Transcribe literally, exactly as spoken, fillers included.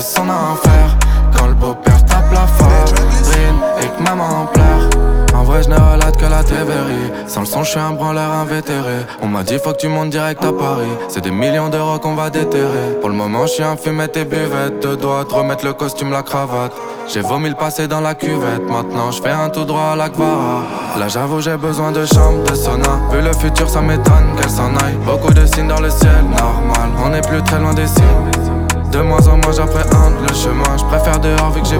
son enfer. Quand le beau-père tape la farine et que maman pleure. En vrai je ne relate que la T V R I. Sans le son je suis un branleur invétéré. On m'a dit faut que tu montes direct à Paris. C'est des millions d'euros qu'on va déterrer. Pour le moment je suis un fumette et buvette. Deux doigts de remettre le costume, la cravate. J'ai vomi le passé dans la cuvette. Maintenant je fais un tout droit à la Guevara. Là j'avoue j'ai besoin de chambre, de sauna. Vu le futur ça m'étonne qu'elle s'en aille. Beaucoup de signes dans le ciel, normal. On est plus très loin des signes. De moins en moins j'appréhende le chemin. Je préfère dehors vu que j'ai